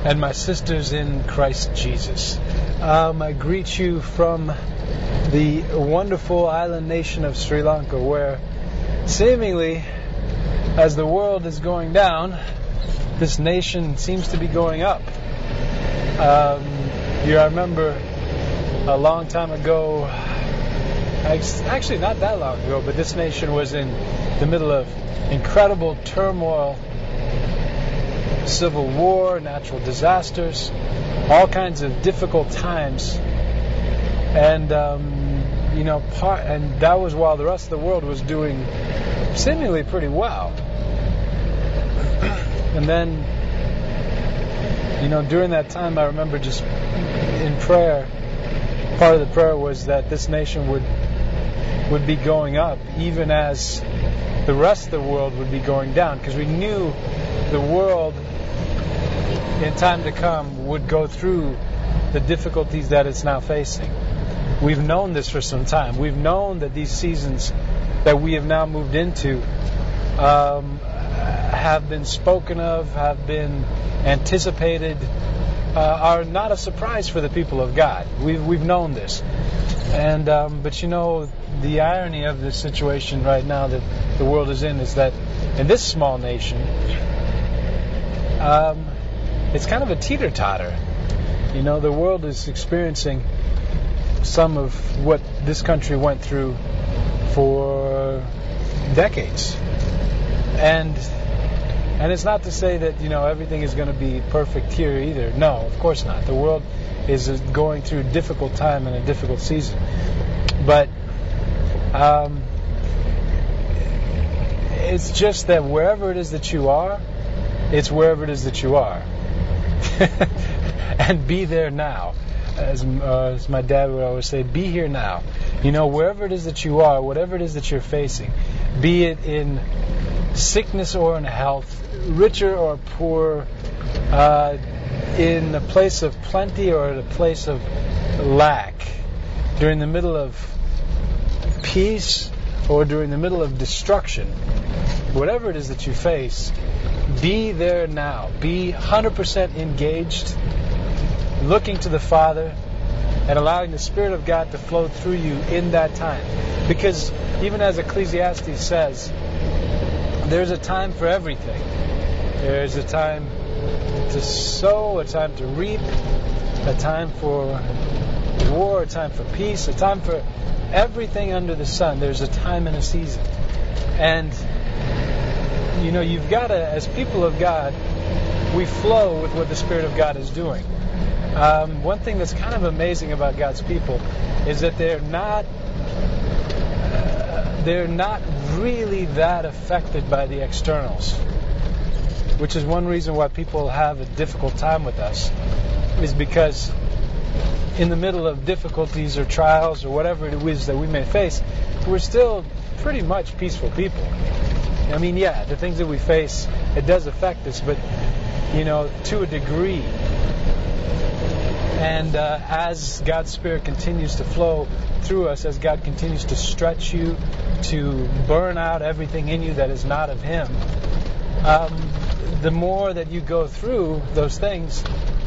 and my sisters in Christ Jesus. I greet you from the wonderful island nation of Sri Lanka, where seemingly, as the world is going down, this nation seems to be going up. I remember a long time ago, actually not that long ago, but this nation was in the middle of incredible turmoil, civil war, natural disasters, all kinds of difficult times, and and that was while the rest of the world was doing seemingly pretty well. And then, during that time, I remember just in prayer, part of the prayer was that this nation would be going up, even as the rest of the world would be going down, because we knew the world in time to come would go through the difficulties that it's now facing. We've known this for some time. We've known that these seasons that we have now moved into have been spoken of, have been anticipated, are not a surprise for the people of God. We've known this. And but the irony of this situation right now that the world is in is that in this small nation, it's kind of a teeter-totter. The world is experiencing some of what this country went through for decades. And it's not to say that, everything is going to be perfect here either. No, of course not. The world is going through a difficult time and a difficult season. But it's just that wherever it is that you are, it's wherever it is that you are. And be there now. As my dad would always say, be here now. Wherever it is that you are, whatever it is that you're facing, be it in sickness or in health, richer or poor, in a place of plenty or in a place of lack, during the middle of peace or during the middle of destruction, whatever it is that you face, be there now. Be 100% engaged, looking to the Father and allowing the Spirit of God to flow through you in that time. Because even as Ecclesiastes says, there's a time for everything. There's a time to sow, a time to reap, a time for war, a time for peace, a time for everything under the sun. There's a time and a season. And, you've got to, as people of God, we flow with what the Spirit of God is doing. One thing that's kind of amazing about God's people is that they're not really that affected by the externals, which is one reason why people have a difficult time with us, is because in the middle of difficulties or trials or whatever it is that we may face, we're still pretty much peaceful people. I mean, yeah, the things that we face, it does affect us, but, to a degree. And as God's Spirit continues to flow through us, as God continues to stretch you, to burn out everything in you that is not of Him, the more that you go through those things,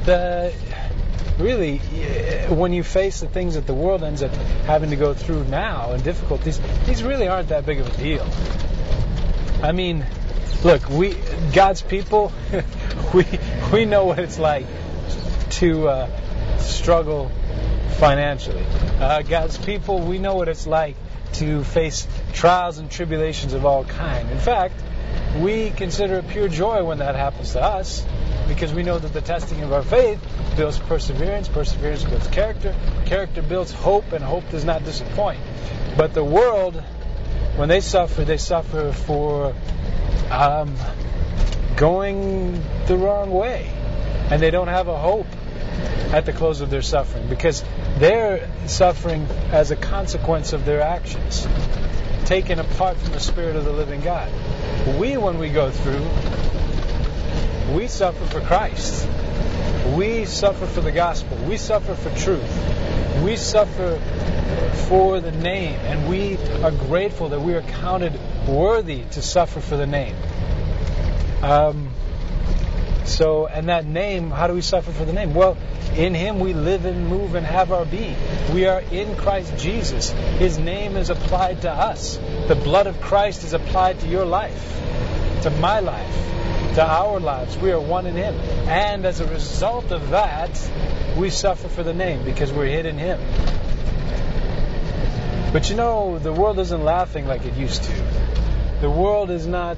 when you face the things that the world ends up having to go through now and difficulties, these really aren't that big of a deal. I mean, look, God's people, we know what it's like to struggle financially. God's people, we know what it's like to face trials and tribulations of all kind. In fact, we consider it pure joy when that happens to us, because we know that the testing of our faith builds perseverance, perseverance builds character, character builds hope, and hope does not disappoint. But the world, when they suffer for going the wrong way, and they don't have a hope at the close of their suffering, because they're suffering as a consequence of their actions, taken apart from the Spirit of the living God. When we go through, we suffer for Christ. We suffer for the gospel. We suffer for truth. We suffer for the name, and we are grateful that we are counted worthy to suffer for the name. So, and that name, how do we suffer for the name? Well, in Him we live and move and have our being. We are in Christ Jesus. His name is applied to us. The blood of Christ is applied to your life, to my life, to our lives. We are one in Him. And as a result of that, we suffer for the name because we're hid in Him. But you know, the world isn't laughing like it used to. The world is not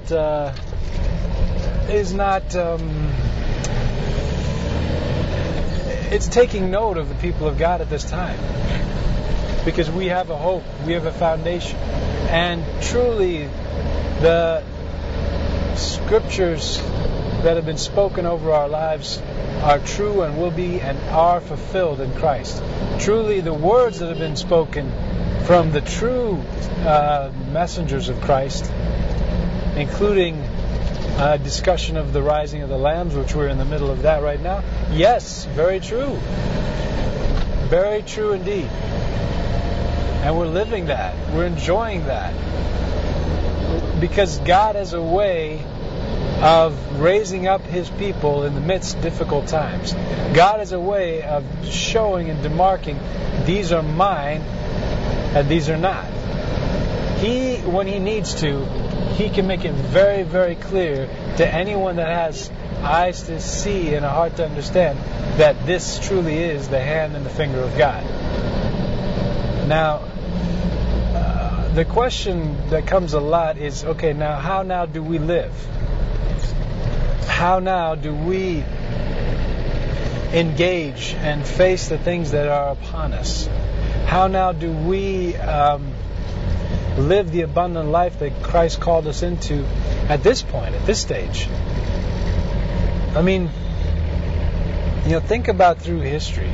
it's taking note of the people of God at this time, because we have a hope, we have a foundation, and truly the scriptures that have been spoken over our lives are true and will be and are fulfilled in Christ. Truly the words that have been spoken from the true messengers of Christ, including discussion of the rising of the lambs, which we're in the middle of that right now. Yes, very true. Very true indeed. And we're living that. We're enjoying that. Because God has a way of raising up His people in the midst of difficult times. God has a way of showing and demarking, these are mine and these are not. He, when He needs to, He can make it very, very clear to anyone that has eyes to see and a heart to understand that this truly is the hand and the finger of God. Now, the question that comes a lot is, okay, now how now do we live? How now do we engage and face the things that are upon us? How now do we live the abundant life that Christ called us into at this point, at this stage? I mean, think about through history.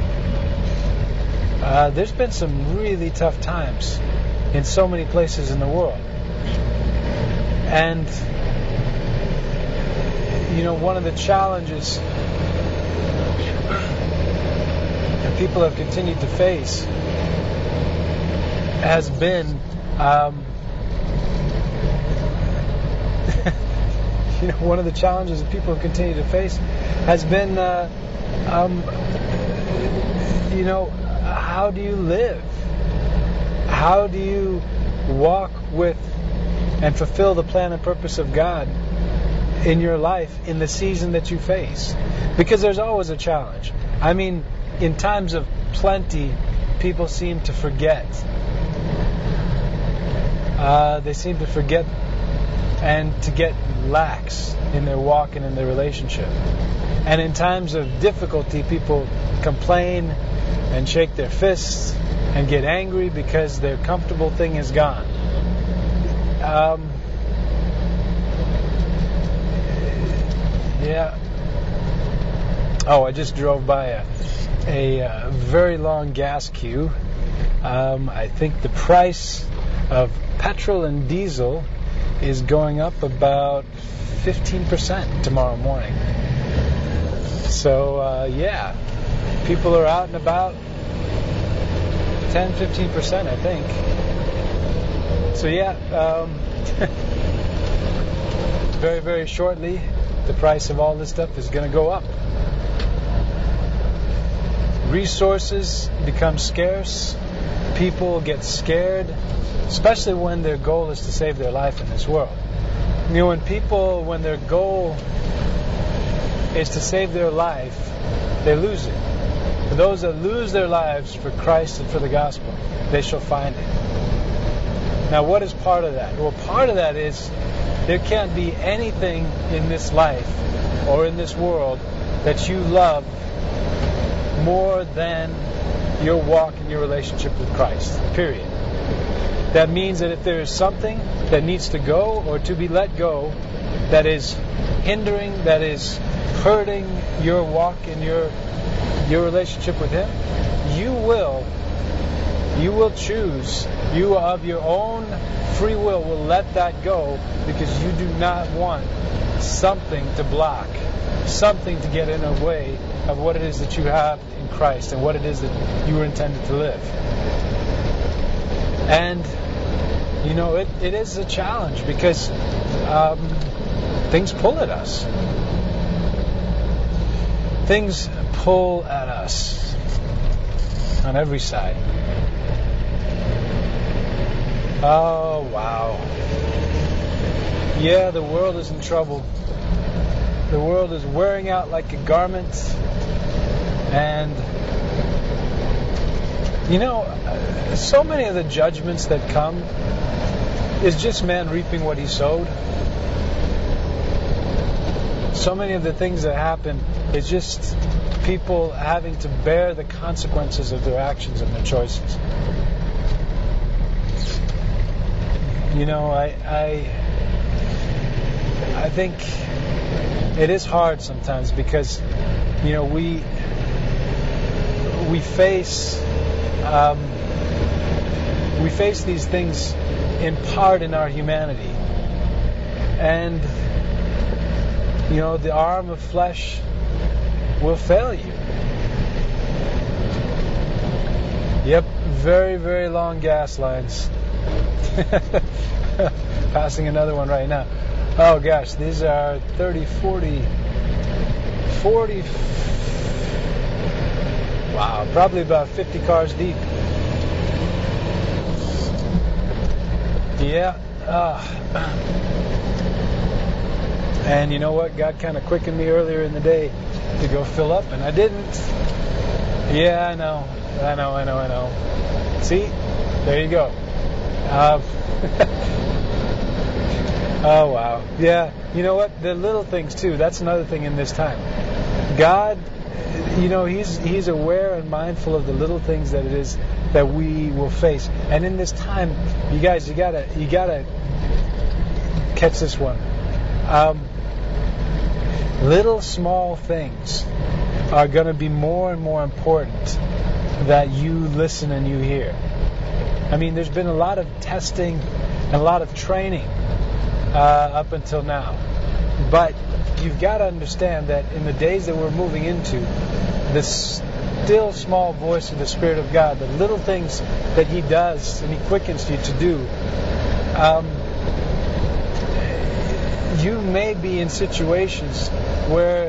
There's been some really tough times in so many places in the world. And, one of the challenges that people have continued to face has been one of the challenges that people have continued to face has been how do you live? How do you walk with and fulfill the plan and purpose of God in your life in the season that you face? Because there's always a challenge. I mean, in times of plenty, people seem to forget. They seem to forget and to get lax in their walk and in their relationship. And in times of difficulty, people complain and shake their fists and get angry because their comfortable thing is gone. I just drove by a very long gas queue. I think the price of petrol and diesel is going up about 15% tomorrow morning. So, people are out and about 10-15%, I think. So, very, very shortly, the price of all this stuff is going to go up. Resources become scarce. People get scared, especially when their goal is to save their life in this world. When their goal is to save their life, they lose it. For those that lose their lives for Christ and for the gospel, they shall find it. Now, what is part of that? Well, part of that is there can't be anything in this life or in this world that you love more than your walk and your relationship with Christ, period. That means that if there is something that needs to go or to be let go that is hindering, that is hurting your walk and your relationship with Him, you will choose, you of your own free will let that go, because you do not want something to block, something to get in the way of what it is that you have in Christ and what it is that you were intended to live. And it is a challenge, because things pull at us. things pull at us on every side. Oh, wow. Yeah, the world is in trouble. The world is wearing out like a garment. And, so many of the judgments that come is just man reaping what he sowed. So many of the things that happen is just people having to bear the consequences of their actions and their choices. I think it is hard sometimes because, we face these things in part in our humanity, and the arm of flesh will fail you. Yep, very, very long gas lines. Passing another one right now. Oh gosh, these are 30, 40, wow, probably about 50 cars deep. Yeah. And you know what? God kind of quickened me earlier in the day to go fill up, and I didn't. Yeah, I know. See? There you go. Oh, wow. Yeah, you know what? The little things, too. That's another thing in this time. God, He's aware and mindful of the little things that it is that we will face. And in this time, you guys, you gotta catch this one. Little small things are going to be more and more important that you listen and you hear. I mean, there's been a lot of testing and a lot of training up until now. But you've got to understand that in the days that we're moving into, the still small voice of the Spirit of God, the little things that He does and He quickens you to do, you may be in situations where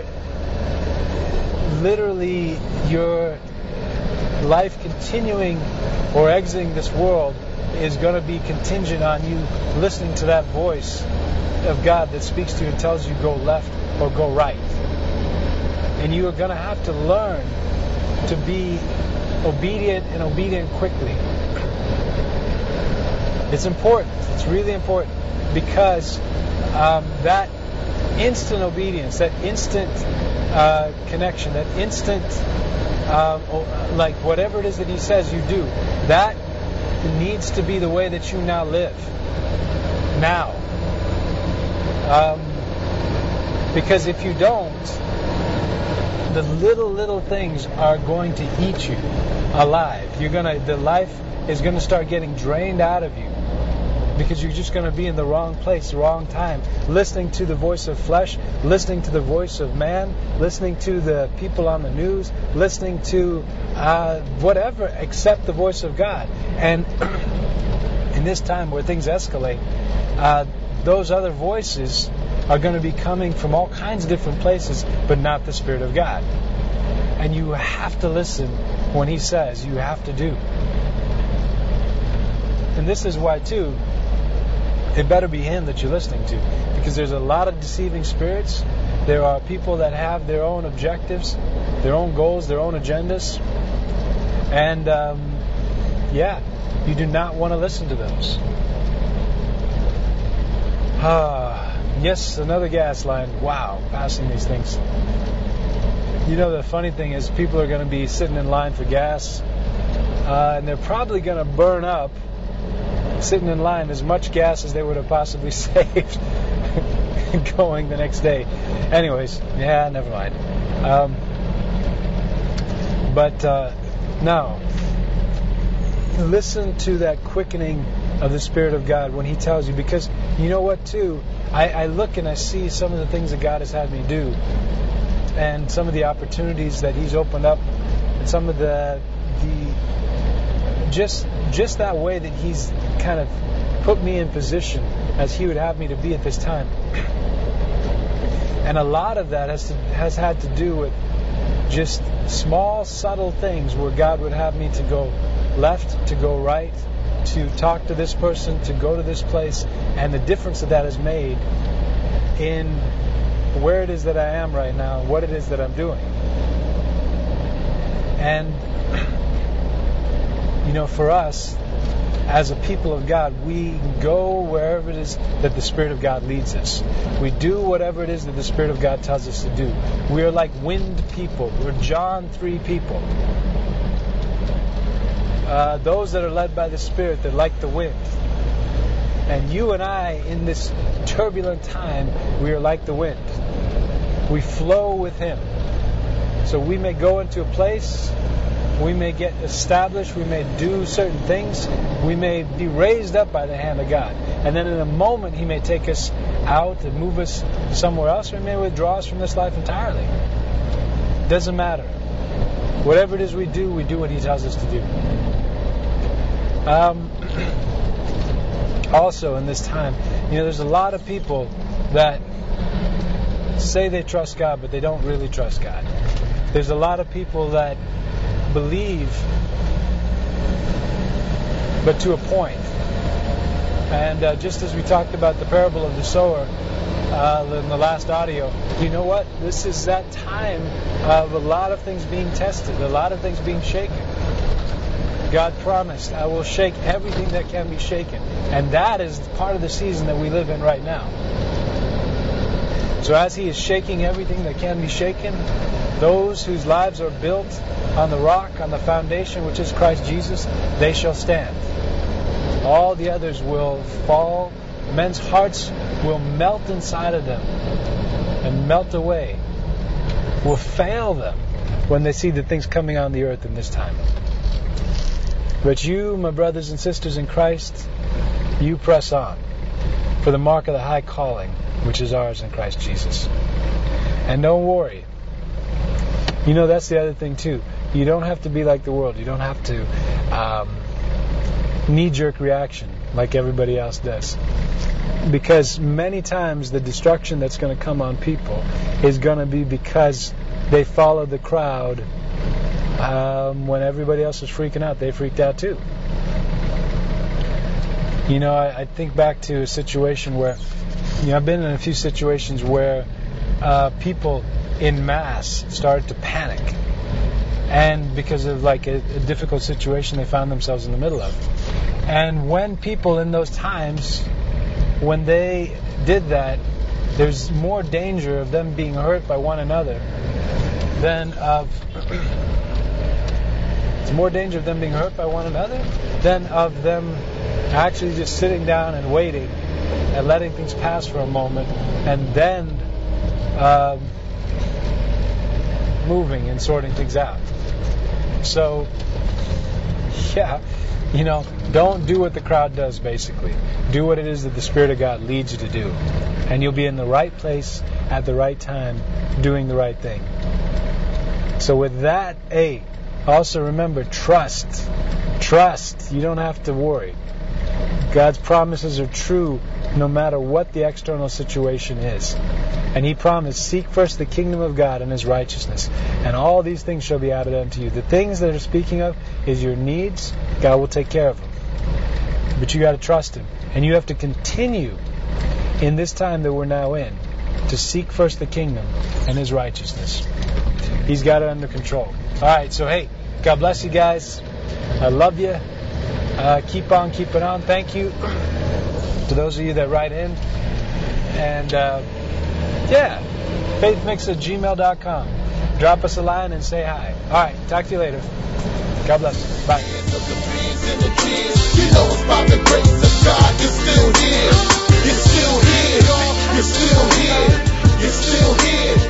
literally your life continuing or exiting this world is going to be contingent on you listening to that voice of God that speaks to you and tells you go left or go right. And you are going to have to learn to be obedient and obedient quickly. It's important. It's really important because that instant obedience, that instant connection, that instant, like whatever it is that He says you do, that needs to be the way that you now live. Now. Because if you don't, the little things are going to eat you alive. The life is going to start getting drained out of you because you're just going to be in the wrong place, the wrong time, listening to the voice of flesh, listening to the voice of man, listening to the people on the news, listening to whatever except the voice of God. And in this time where things escalate, those other voices are going to be coming from all kinds of different places, but not the Spirit of God. And you have to listen when He says you have to do. And this is why, too, it better be Him that you're listening to. Because there's a lot of deceiving spirits. There are people that have their own objectives, their own goals, their own agendas. And, you do not want to listen to those. Yes, another gas line. Wow, passing these things. The funny thing is people are going to be sitting in line for gas, and they're probably going to burn up sitting in line as much gas as they would have possibly saved going the next day. Anyways, never mind. No. Listen to that quickening of the Spirit of God when He tells you, because you know what too, I look and I see some of the things that God has had me do and some of the opportunities that He's opened up and some of the just that way that He's kind of put me in position as He would have me to be at this time. And a lot of that has had to do with just small, subtle things where God would have me to go left, to go right, to talk to this person, to go to this place, and the difference that has made in where it is that I am right now, what it is that I'm doing. And, for us, as a people of God, we go wherever it is that the Spirit of God leads us. We do whatever it is that the Spirit of God tells us to do. We are like wind people. We're John 3 people. Those that are led by the Spirit, they're like the wind. And you and I, in this turbulent time, we are like the wind. We flow with Him. So we may go into a place, we may get established, we may do certain things, we may be raised up by the hand of God. And then in a moment, He may take us out and move us somewhere else, or He may withdraw us from this life entirely. Doesn't matter. Whatever it is we do what He tells us to do. Also, in this time, there's a lot of people that say they trust God, but they don't really trust God. There's a lot of people that believe, but to a point. And just as we talked about the parable of the sower in the last audio, you know what? This is that time of a lot of things being tested, a lot of things being shaken. God promised, I will shake everything that can be shaken. And that is part of the season that we live in right now. So as He is shaking everything that can be shaken, those whose lives are built on the rock, on the foundation, which is Christ Jesus, they shall stand. All the others will fall. Men's hearts will melt inside of them and melt away, will fail them when they see the things coming on the earth in this time. But you, my brothers and sisters in Christ, you press on for the mark of the high calling, which is ours in Christ Jesus. And don't worry. That's the other thing too. You don't have to be like the world. You don't have to knee-jerk reaction like everybody else does. Because many times the destruction that's going to come on people is going to be because they follow the crowd. When everybody else was freaking out, they freaked out too. I think back to a situation where, I've been in a few situations where people in mass started to panic. And because of a difficult situation they found themselves in the middle of. And when people in those times, when they did that, there's more danger of them being hurt by one another than of them actually just sitting down and waiting and letting things pass for a moment and then moving and sorting things out. So, don't do what the crowd does, basically. Do what it is that the Spirit of God leads you to do. And you'll be in the right place at the right time, doing the right thing. So with that, also remember, trust. Trust. You don't have to worry. God's promises are true no matter what the external situation is. And He promised, seek first the kingdom of God and His righteousness, and all these things shall be added unto you. The things that are speaking of is your needs. God will take care of them. But you got to trust Him. And you have to continue in this time that we're now in to seek first the kingdom and His righteousness. He's got it under control. Alright, so God bless you guys. I love you. Keep on keeping on. Thank you to those of you that write in. And faithmix@gmail.com. Drop us a line and say hi. Alright, talk to you later. God bless you. Bye. You know it's by the grace of God. You're still here. You're still here. You're still here. You're still here.